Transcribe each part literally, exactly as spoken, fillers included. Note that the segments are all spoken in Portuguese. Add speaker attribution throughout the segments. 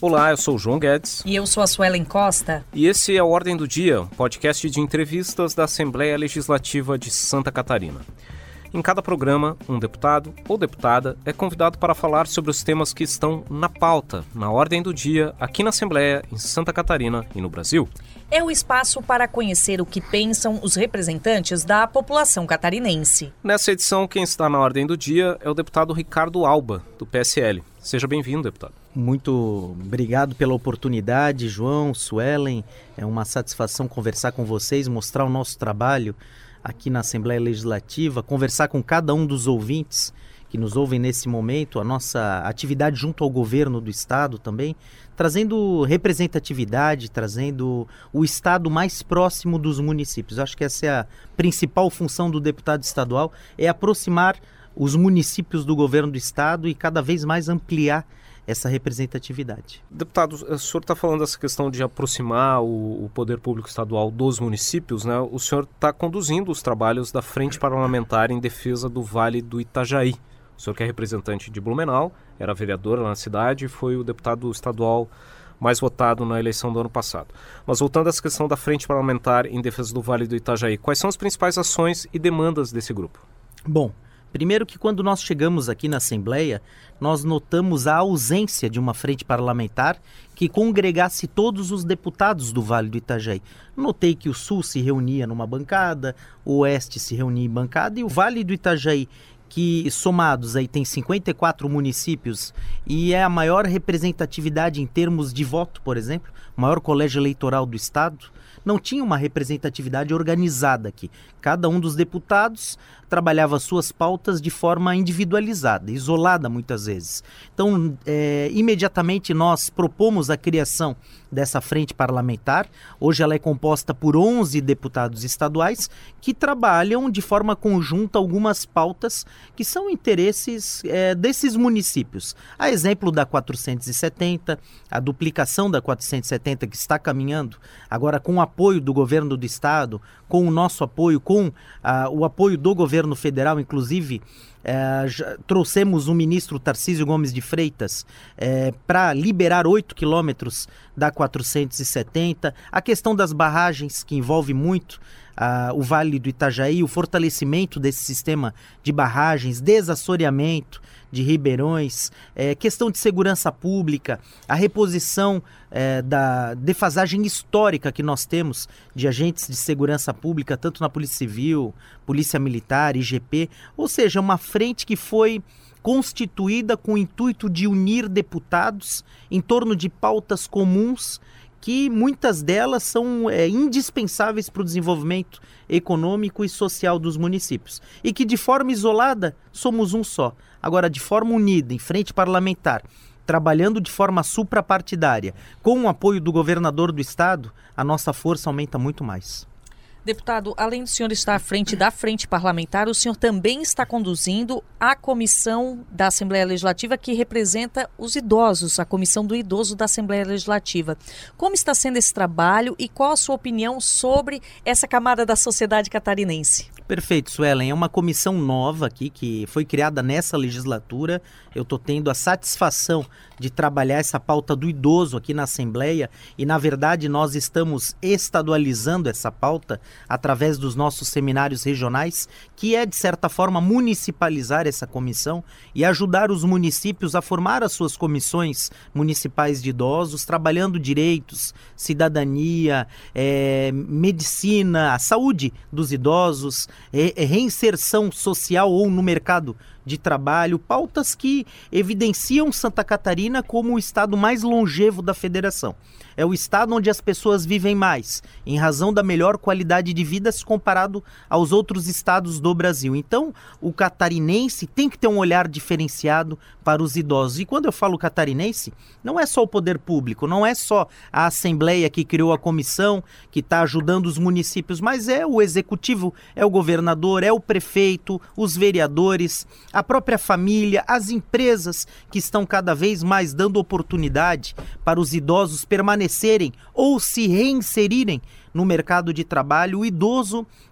Speaker 1: Olá, eu sou o João Guedes.
Speaker 2: E eu sou a Suelen Costa.
Speaker 1: E esse é o Ordem do Dia, um podcast de entrevistas da Assembleia Legislativa de Santa Catarina. Em cada programa, um deputado ou deputada é convidado para falar sobre os temas que estão na pauta, na ordem do dia, aqui na Assembleia, em Santa Catarina e no Brasil.
Speaker 2: É o espaço para conhecer o que pensam os representantes da população catarinense.
Speaker 1: Nessa edição, quem está na ordem do dia é o deputado Ricardo Alba, do P S L. Seja bem-vindo, deputado.
Speaker 3: Muito obrigado pela oportunidade, João, Suelen. É uma satisfação conversar com vocês, mostrar o nosso trabalho aqui na Assembleia Legislativa, conversar com cada um dos ouvintes que nos ouvem nesse momento, a nossa atividade junto ao governo do Estado também, trazendo representatividade, trazendo o Estado mais próximo dos municípios. Acho que essa é a principal função do deputado estadual, é aproximar os municípios do governo do Estado e cada vez mais ampliar essa representatividade.
Speaker 1: Deputado, o senhor está falando dessa questão de aproximar o, o poder público estadual dos municípios, né? O senhor está conduzindo os trabalhos da Frente Parlamentar em defesa do Vale do Itajaí. O senhor que é representante de Blumenau, era vereador lá na cidade e foi o deputado estadual mais votado na eleição do ano passado. Mas voltando a essa questão da Frente Parlamentar em defesa do Vale do Itajaí, quais são as principais ações e demandas desse grupo?
Speaker 3: Bom, primeiro que quando nós chegamos aqui na Assembleia, nós notamos a ausência de uma frente parlamentar que congregasse todos os deputados do Vale do Itajaí. Notei que o Sul se reunia numa bancada, o Oeste se reunia em bancada e o Vale do Itajaí, que somados aí tem cinquenta e quatro municípios e é a maior representatividade em termos de voto, por exemplo, o maior colégio eleitoral do Estado, não tinha uma representatividade organizada aqui. Cada um dos deputados trabalhava suas pautas de forma individualizada, isolada muitas vezes. Então, é, imediatamente nós propomos a criação dessa frente parlamentar. Hoje ela é composta por onze deputados estaduais que trabalham de forma conjunta algumas pautas que são interesses é, desses municípios. A exemplo da quatrocentos e setenta, a duplicação da quatrocentos e setenta que está caminhando, agora com o apoio do governo do estado, com o nosso apoio, com ah, o apoio do governo federal, inclusive eh, já trouxemos o ministro Tarcísio Gomes de Freitas eh, para liberar oito quilômetros da quatrocentos e setenta, a questão das barragens que envolve muito ah, o Vale do Itajaí, o fortalecimento desse sistema de barragens, desassoreamento de ribeirões, é, questão de segurança pública, a reposição é, da defasagem histórica que nós temos de agentes de segurança pública, tanto na Polícia Civil, Polícia Militar, I G P, ou seja, uma frente que foi constituída com o intuito de unir deputados em torno de pautas comuns que muitas delas são é, indispensáveis para o desenvolvimento econômico e social dos municípios. E que de forma isolada somos um só. Agora, de forma unida, em frente parlamentar, trabalhando de forma suprapartidária, com o apoio do governador do estado, a nossa força aumenta muito mais.
Speaker 2: Deputado, além do senhor estar à frente da frente parlamentar, o senhor também está conduzindo a comissão da Assembleia Legislativa que representa os idosos, a comissão do idoso da Assembleia Legislativa. Como está sendo esse trabalho e qual a sua opinião sobre essa camada da sociedade catarinense?
Speaker 3: Perfeito, Suelen. É uma comissão nova aqui que foi criada nessa legislatura. Eu estou tendo a satisfação de trabalhar essa pauta do idoso aqui na Assembleia e, na verdade, nós estamos estadualizando essa pauta através dos nossos seminários regionais, que é, de certa forma, municipalizar essa comissão e ajudar os municípios a formar as suas comissões municipais de idosos, trabalhando direitos, cidadania, é, medicina, a saúde dos idosos, é, é reinserção social ou no mercado de trabalho, pautas que evidenciam Santa Catarina como o estado mais longevo da federação. É o estado onde as pessoas vivem mais, em razão da melhor qualidade de vida se comparado aos outros estados do Brasil. Então, o catarinense tem que ter um olhar diferenciado para os idosos. E quando eu falo catarinense, não é só o poder público, não é só a Assembleia que criou a comissão, que está ajudando os municípios, mas é o executivo, é o governador, é o prefeito, os vereadores, a própria família, as empresas que estão cada vez mais dando oportunidade para os idosos permanecerem ou se reinserirem no mercado de trabalho. O idoso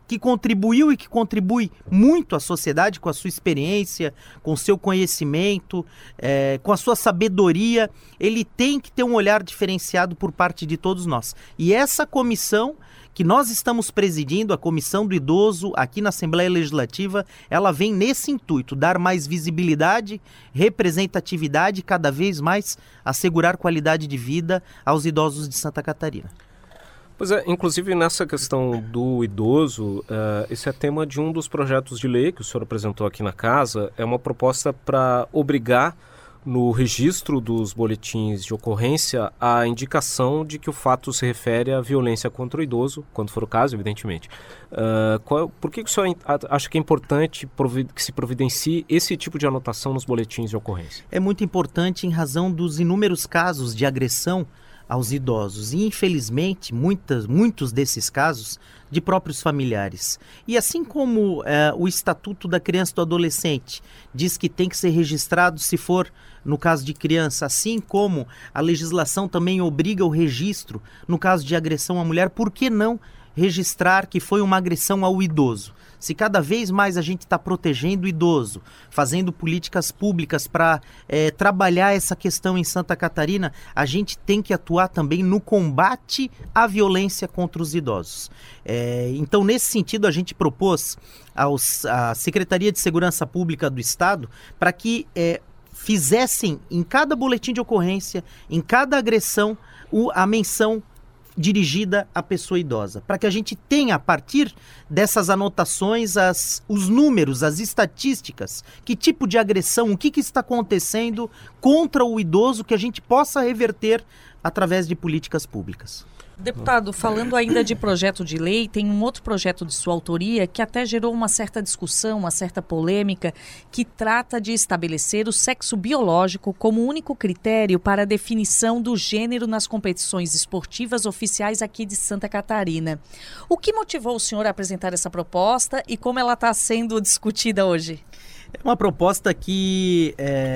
Speaker 3: que contribuiu e que contribui muito à sociedade com a sua experiência, com o seu conhecimento, é, com a sua sabedoria, ele tem que ter um olhar diferenciado por parte de todos nós. E essa comissão que nós estamos presidindo, a Comissão do Idoso, aqui na Assembleia Legislativa, ela vem nesse intuito, dar mais visibilidade, representatividade, cada vez mais assegurar qualidade de vida aos idosos de Santa Catarina.
Speaker 1: Pois é, inclusive nessa questão do idoso, uh, esse é tema de um dos projetos de lei que o senhor apresentou aqui na casa, é uma proposta para obrigar no registro dos boletins de ocorrência a indicação de que o fato se refere à violência contra o idoso, quando for o caso, evidentemente. Uh, qual, por que o senhor acha que é importante provi- que se providencie esse tipo de anotação nos boletins de ocorrência?
Speaker 3: É muito importante em razão dos inúmeros casos de agressão aos idosos e, infelizmente, muitas, muitos desses casos de próprios familiares. E assim como é, o Estatuto da Criança e do Adolescente diz que tem que ser registrado se for no caso de criança, assim como a legislação também obriga o registro no caso de agressão à mulher, por que não registrar que foi uma agressão ao idoso? Se cada vez mais a gente está protegendo o idoso, fazendo políticas públicas para é, trabalhar essa questão em Santa Catarina, a gente tem que atuar também no combate à violência contra os idosos. É, então, nesse sentido, a gente propôs aos, à Secretaria de Segurança Pública do Estado para que é, fizessem em cada boletim de ocorrência, em cada agressão, o, a menção dirigida à pessoa idosa, para que a gente tenha, a partir dessas anotações, as, os números, as estatísticas, que tipo de agressão, o que, que está acontecendo contra o idoso, que a gente possa reverter através de políticas públicas.
Speaker 2: Deputado, falando ainda de projeto de lei, tem um outro projeto de sua autoria que até gerou uma certa discussão, uma certa polêmica, que trata de estabelecer o sexo biológico como único critério para a definição do gênero nas competições esportivas oficiais aqui de Santa Catarina. O que motivou o senhor a apresentar essa proposta e como ela está sendo discutida hoje?
Speaker 3: É uma proposta que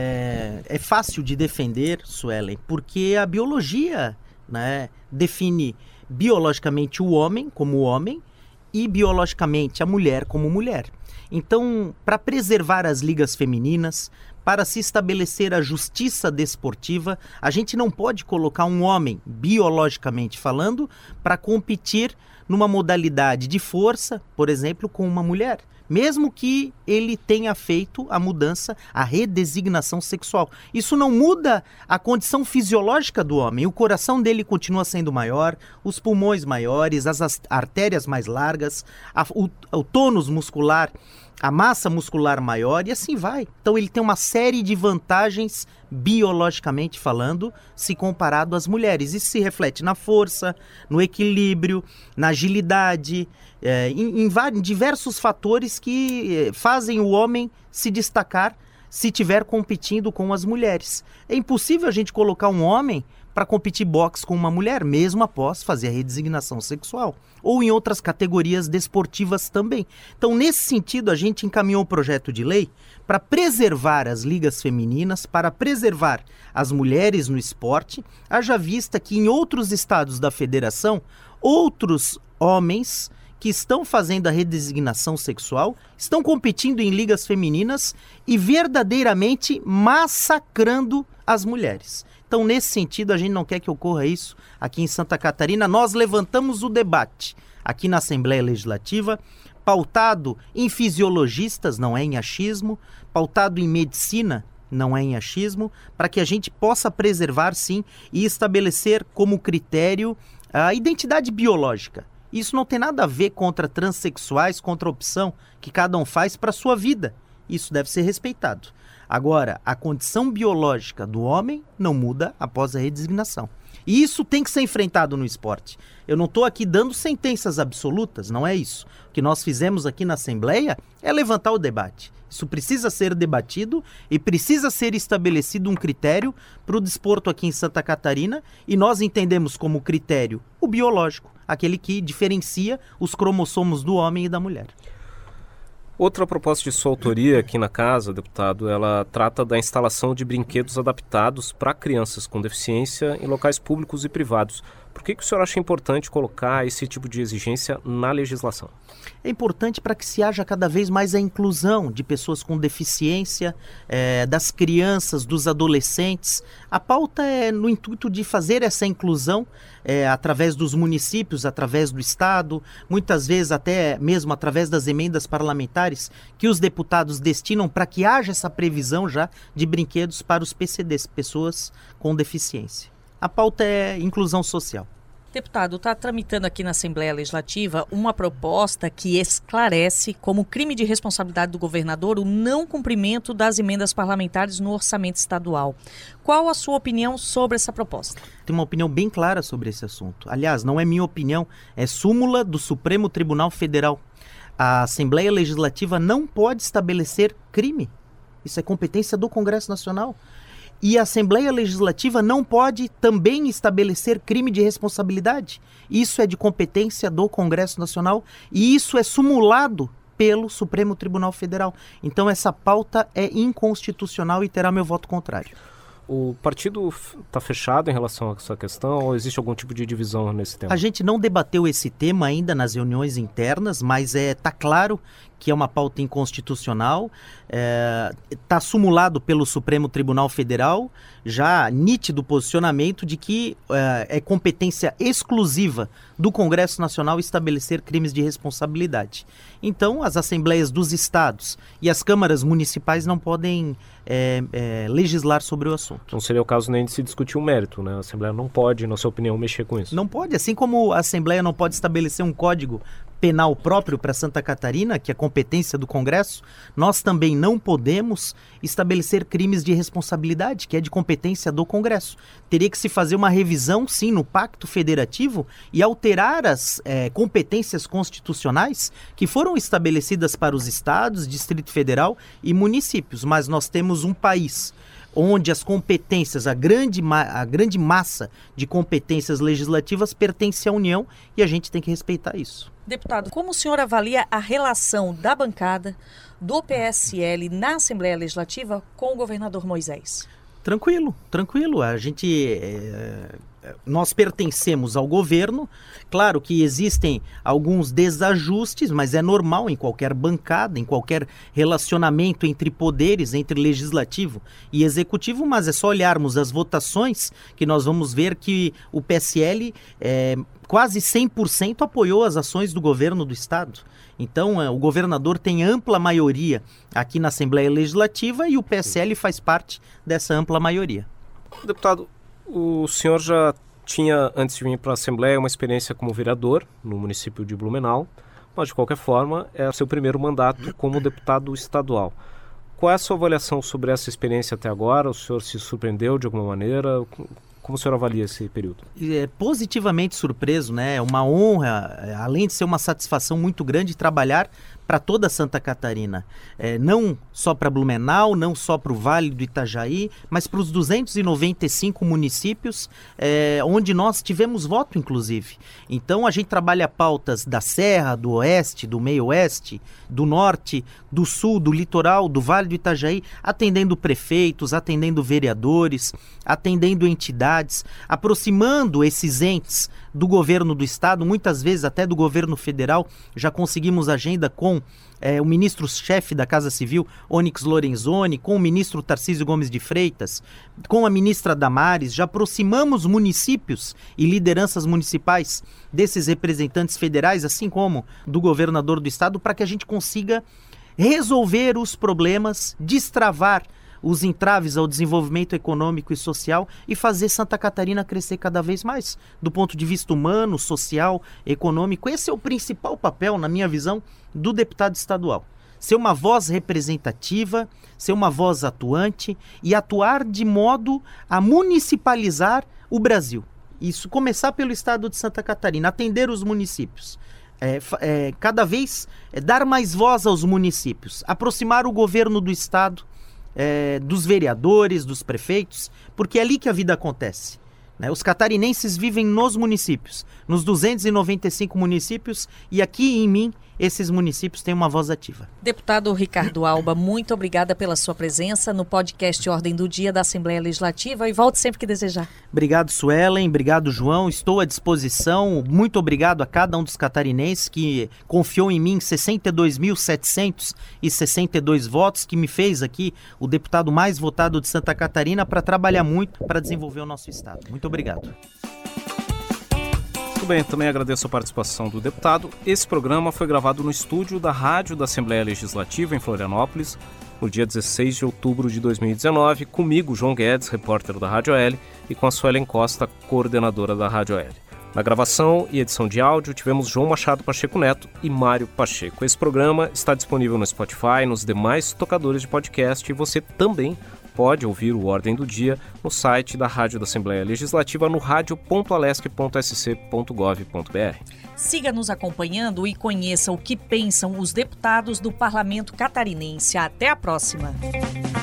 Speaker 3: é, é fácil de defender, Suelen, porque a biologia, né, define biologicamente o homem como homem e biologicamente a mulher como mulher. Então, para preservar as ligas femininas, para se estabelecer a justiça desportiva, a gente não pode colocar um homem, biologicamente falando, para competir numa modalidade de força, por exemplo, com uma mulher. Mesmo que ele tenha feito a mudança, a redesignação sexual. Isso não muda a condição fisiológica do homem. O coração dele continua sendo maior, os pulmões maiores, as artérias mais largas, a, o, o tônus muscular, a massa muscular maior e assim vai. Então ele tem uma série de vantagens biologicamente falando, se comparado às mulheres. Isso se reflete na força, no equilíbrio, na agilidade, é, em, em, em diversos fatores que fazem o homem se destacar se estiver competindo com as mulheres. É impossível a gente colocar um homem para competir boxe com uma mulher, mesmo após fazer a redesignação sexual, ou em outras categorias desportivas também. Então, nesse sentido, a gente encaminhou um projeto de lei para preservar as ligas femininas, para preservar as mulheres no esporte, haja vista que em outros estados da federação, outros homens que estão fazendo a redesignação sexual estão competindo em ligas femininas e verdadeiramente massacrando as mulheres. Então, nesse sentido, a gente não quer que ocorra isso aqui em Santa Catarina. Nós levantamos o debate aqui na Assembleia Legislativa, pautado em fisiologistas, não é em achismo, pautado em medicina, não é em achismo, para que a gente possa preservar, sim, e estabelecer como critério a identidade biológica. Isso não tem nada a ver contra transexuais, contra a opção que cada um faz para a sua vida. Isso deve ser respeitado. Agora, a condição biológica do homem não muda após a redesignação. E isso tem que ser enfrentado no esporte. Eu não estou aqui dando sentenças absolutas, não é isso. O que nós fizemos aqui na Assembleia é levantar o debate. Isso precisa ser debatido e precisa ser estabelecido um critério para o desporto aqui em Santa Catarina, e nós entendemos como critério o biológico, aquele que diferencia os cromossomos do homem e da mulher.
Speaker 1: Outra proposta de sua autoria aqui na casa, deputado, ela trata da instalação de brinquedos adaptados para crianças com deficiência em locais públicos e privados. Por que, que o senhor acha importante colocar esse tipo de exigência na legislação?
Speaker 3: É importante para que se haja cada vez mais a inclusão de pessoas com deficiência, é, das crianças, dos adolescentes. A pauta é no intuito de fazer essa inclusão é, através dos municípios, através do Estado, muitas vezes até mesmo através das emendas parlamentares que os deputados destinam para que haja essa previsão já de brinquedos para os P C Ds, pessoas com deficiência. A pauta é inclusão social.
Speaker 2: Deputado, está tramitando aqui na Assembleia Legislativa uma proposta que esclarece como crime de responsabilidade do governador o não cumprimento das emendas parlamentares no orçamento estadual. Qual a sua opinião sobre essa proposta?
Speaker 3: Tenho uma opinião bem clara sobre esse assunto. Aliás, não é minha opinião, é súmula do Supremo Tribunal Federal. A Assembleia Legislativa não pode estabelecer crime. Isso é competência do Congresso Nacional. E a Assembleia Legislativa não pode também estabelecer crime de responsabilidade. Isso é de competência do Congresso Nacional e isso é sumulado pelo Supremo Tribunal Federal. Então essa pauta é inconstitucional e terá meu voto contrário.
Speaker 1: O partido está fechado em relação a essa questão ou existe algum tipo de divisão nesse tema?
Speaker 3: A gente não debateu esse tema ainda nas reuniões internas, mas é, tá claro que é uma pauta inconstitucional, está é, sumulado pelo Supremo Tribunal Federal, já nítido o posicionamento de que é, é competência exclusiva do Congresso Nacional estabelecer crimes de responsabilidade. Então, as assembleias dos estados e as câmaras municipais não podem é, é, legislar sobre o assunto.
Speaker 1: Não seria o caso nem de se discutir o mérito, né? A Assembleia não pode, na sua opinião, mexer com isso.
Speaker 3: Não pode, assim como a Assembleia não pode estabelecer um código penal próprio para Santa Catarina, que é competência do Congresso, nós também não podemos estabelecer crimes de responsabilidade, que é de competência do Congresso. Teria que se fazer uma revisão, sim, no Pacto Federativo e alterar as é, competências constitucionais que foram estabelecidas para os estados, Distrito Federal e municípios. Mas nós temos um país onde as competências, a grande, a grande massa de competências legislativas pertence à União e a gente tem que respeitar isso.
Speaker 2: Deputado, como o senhor avalia a relação da bancada do P S L na Assembleia Legislativa com o governador Moisés?
Speaker 3: Tranquilo, tranquilo. A gente, é, nós pertencemos ao governo. Claro que existem alguns desajustes, mas é normal em qualquer bancada, em qualquer relacionamento entre poderes, entre legislativo e executivo, mas é só olharmos as votações que nós vamos ver que o P S L é, quase cem por cento apoiou as ações do governo do estado. Então, é, o governador tem ampla maioria aqui na Assembleia Legislativa e o P S L faz parte dessa ampla maioria.
Speaker 1: Deputado, o senhor já tinha, antes de vir para a Assembleia, uma experiência como vereador no município de Blumenau, mas de qualquer forma é o seu primeiro mandato como deputado estadual. Qual é a sua avaliação sobre essa experiência até agora? O senhor se surpreendeu de alguma maneira? Como o senhor avalia esse período?
Speaker 3: É positivamente surpreso, né? É uma honra, além de ser uma satisfação muito grande, trabalhar para toda Santa Catarina. É, não só para Blumenau, não só para o Vale do Itajaí, mas para os duzentos e noventa e cinco municípios é, onde nós tivemos voto, inclusive. Então a gente trabalha pautas da Serra, do Oeste, do Meio-Oeste, do Norte, do Sul, do Litoral, do Vale do Itajaí, atendendo prefeitos, atendendo vereadores, atendendo entidades, aproximando esses entes do governo do estado, muitas vezes até do governo federal. Já conseguimos agenda com é, o ministro-chefe da Casa Civil, Onyx Lorenzoni, com o ministro Tarcísio Gomes de Freitas, com a ministra Damares. Já aproximamos municípios e lideranças municipais desses representantes federais, assim como do governador do estado, para que a gente consiga resolver os problemas, destravar os entraves ao desenvolvimento econômico e social e fazer Santa Catarina crescer cada vez mais, do ponto de vista humano, social, econômico. Esse é o principal papel, na minha visão, do deputado estadual. Ser uma voz representativa, ser uma voz atuante e atuar de modo a municipalizar o Brasil. Isso começar pelo estado de Santa Catarina, atender os municípios. É, é, cada vez é, dar mais voz aos municípios, aproximar o governo do estado É, dos vereadores, dos prefeitos, porque é ali que a vida acontece, né? Os catarinenses vivem nos municípios, nos duzentos e noventa e cinco municípios, e aqui em mim esses municípios têm uma voz ativa.
Speaker 2: Deputado Ricardo Alba, muito obrigada pela sua presença no podcast Ordem do Dia da Assembleia Legislativa e volte sempre que desejar.
Speaker 3: Obrigado, Suelen. Obrigado, João. Estou à disposição. Muito obrigado a cada um dos catarinenses que confiou em mim sessenta e dois mil setecentos e sessenta e dois votos, que me fez aqui o deputado mais votado de Santa Catarina para trabalhar muito para desenvolver o nosso estado. Muito obrigado.
Speaker 1: Muito bem, também agradeço a participação do deputado. Esse programa foi gravado no estúdio da Rádio da Assembleia Legislativa em Florianópolis, no dia dezesseis de outubro de dois mil e dezenove, comigo, João Guedes, repórter da Rádio O L, e com a Suelen Costa, coordenadora da Rádio O L. Na gravação e edição de áudio tivemos João Machado Pacheco Neto e Mário Pacheco. Esse programa está disponível no Spotify, nos demais tocadores de podcast, e você também pode ouvir o Ordem do Dia no site da Rádio da Assembleia Legislativa no radio ponto alesc ponto s c ponto gov ponto b r.
Speaker 2: Siga nos acompanhando e conheça o que pensam os deputados do Parlamento Catarinense. Até a próxima!